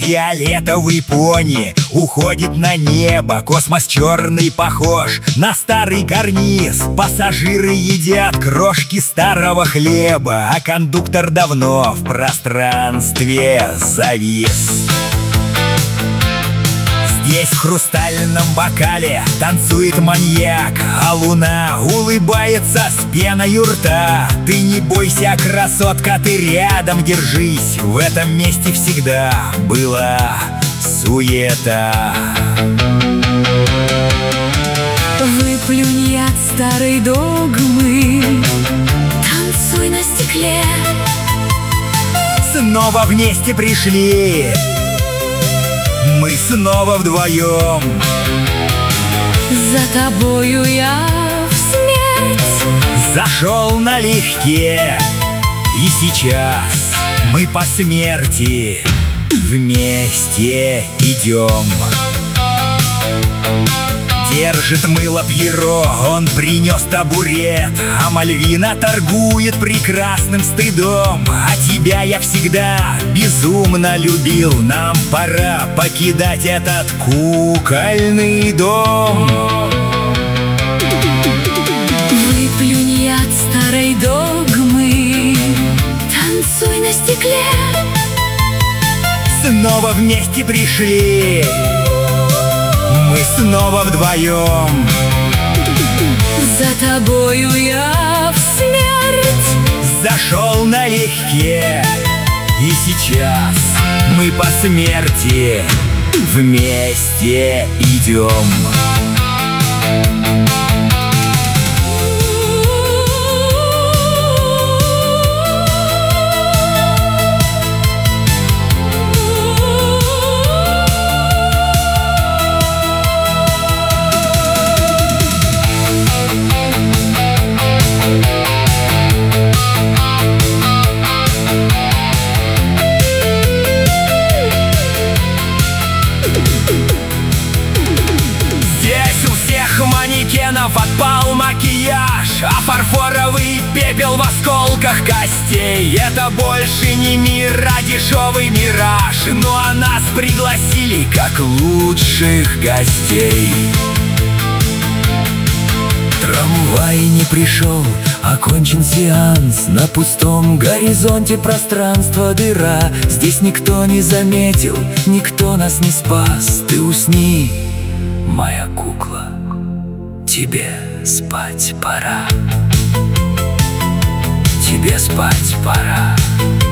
Фиолетовый пони уходит на небо. Космос черный похож на старый карниз. Пассажиры едят крошки старого хлеба, а кондуктор давно в пространстве завис. Здесь в хрустальном бокале танцует маньяк, а луна улыбается с пеной у рта. Ты не бойся, красотка, ты рядом держись. В этом месте всегда была суета. Выплюнь яд старой догмы, танцуй на стекле. Снова вместе пришли, мы снова вдвоем. За тобою я в смерть Зашел налегке, и сейчас мы по смерти вместе идем. Держит мыло Пьеро, он принес табурет, а Мальвина торгует прекрасным стыдом. А тебя я всегда безумно любил. Нам пора покидать этот кукольный дом. Выплюнь яд старой догмы, танцуй на стекле. Снова вместе пришли, мы снова вдвоем. За тобою я в смерть Зашел налегке, и сейчас мы по смерти вместе идем. Манекенов отпал макияж, а фарфоровый пепел в осколках костей. Это больше не мир, а дешевый мираж. Ну а нас пригласили как лучших гостей. Трамвай не пришел, окончен сеанс. На пустом горизонте пространства дыра. Здесь никто не заметил, никто нас не спас. Ты усни, моя кукла, тебе спать пора. Тебе спать пора.